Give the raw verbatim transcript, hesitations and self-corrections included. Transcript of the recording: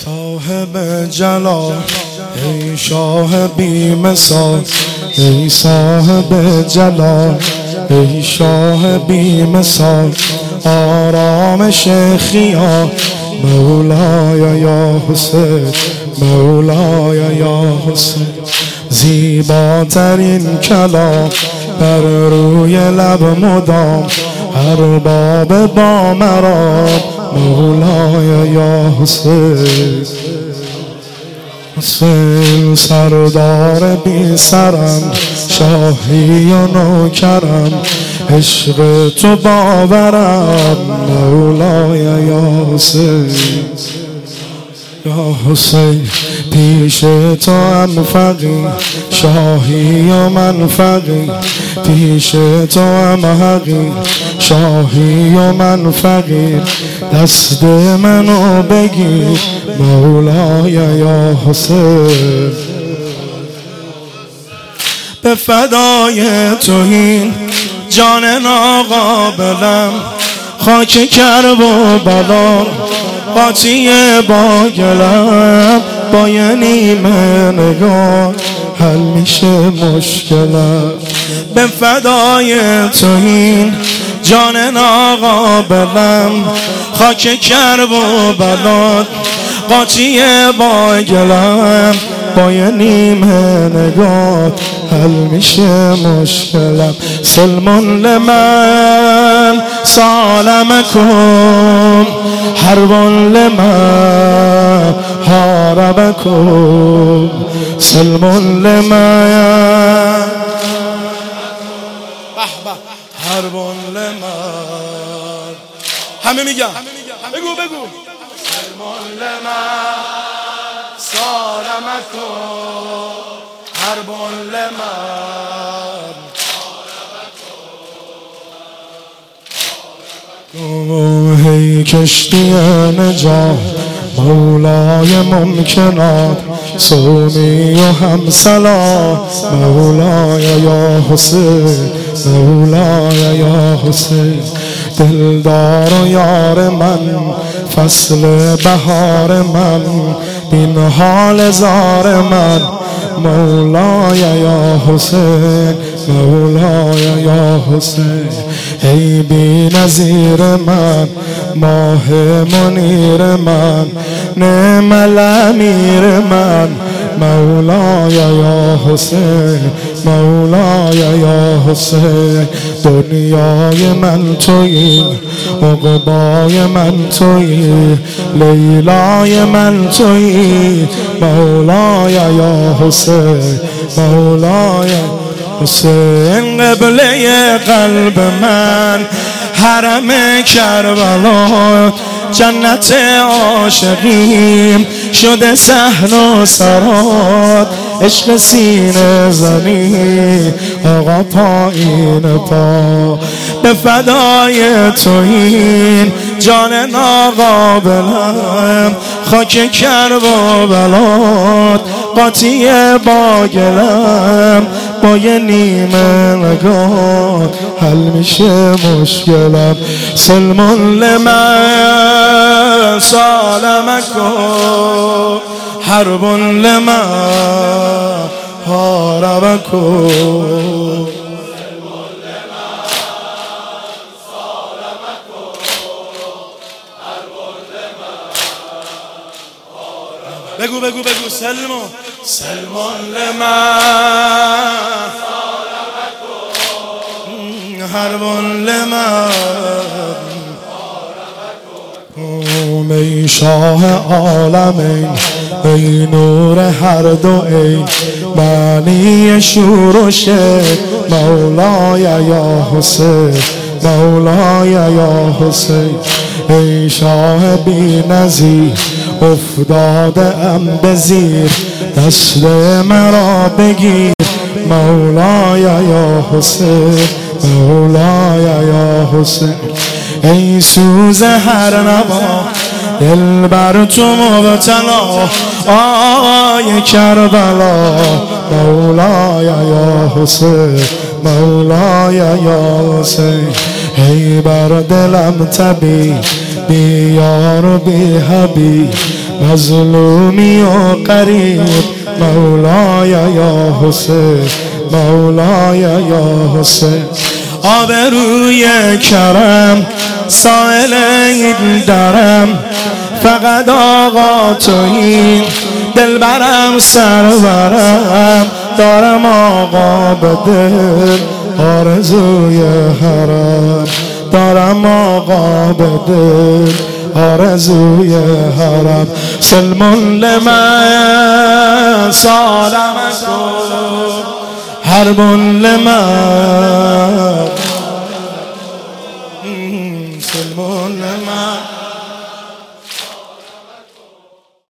صاحب جلال ای شاه بی مثال، ای صاحب جلال ای شاه بی مثال، آرامش خیال مولای یا حسین، مولای یا حسین. زیباترین کلام بر روی لب مدام، ارباب با مرام مولای یا حسین. حسین سردار بی سرم، شاهی و نوکرم، عشق تو باورم مولای یا حسین. یا حسین پیش تو هم فقیر، شاهی و من فقیر، پیش تو هم حقیر، شاهی و من فقیر، دست منو بگیر مولای یا حسین. به فدای تو این جان ناقابلم، خاک کرب و بلا قاطی با گلم، با یه نیمه نگاه حل میشه مشکلم. به فدای تو این جان ناقابلم، خاک کرب و بلا قاطی با گلم، با یه نیمه نگاه حل میشه مشکلم. سلمون لمن سالمکم، حربون لمن حاربکم، سلمون لمن حربون لمن. همه میگم بگو بگو. سلمون لمن سالمکم، حربون لمن حاربکم. هی کشتی نجات مولای ممکنات، سومی و همسلا مولای یا حسین، مولای یا حسین. دلدار و یار من، فصل بهار من، بین حال زار من مولای یا حسین، مولای یا حسین. ای بی نظیر من، ماه منیر من، نعم الامیر من مولای یا حسین، مولای یا حسین. دنیای من تویی، عقبای من تویی، لیلای من تویی مولای یا حسین، مولای حسین. قبله قلب من حرم کربلا، جنت عاشقیم شده صحن و سرات، عشق سینه زنی آقا پایین پا. به فدای تو این جان ناقابلم، خاک کرب و بلات قاطی با گلم، با یه نیمه نگاه حل میشه مشکلم. سلمون لمن سالمکم، حربون لمن حاربکم. بگو بگو بگو. سلمون سلمون لمن حربون لمن. ای شاه عالمین، ای نور هر دو عین، معنی شور و شعر مولای یا حسین، مولای یا حسین. ای شاه بی نظیر، افتاده ام به زیر، دست مرا بگیر مولای یا حسین، مولای یا حسین. ای سوز هر نوا، دل بر تو مبتلا، آی کربلا مولای یا حسین، مولای یا حسین. ای بر دلم طبیب، بی یار و بی حبیب، مظلومی و قریب مولای یا حسین مولای یا حسین آبروی کرم سائل این درم فقط آقا تویی دلبرم سرورم دارم آقا به دل آرزوی حرم دارم آقا به دل آرزوی حرم سلم لمن سالمکم حرب لمن سلم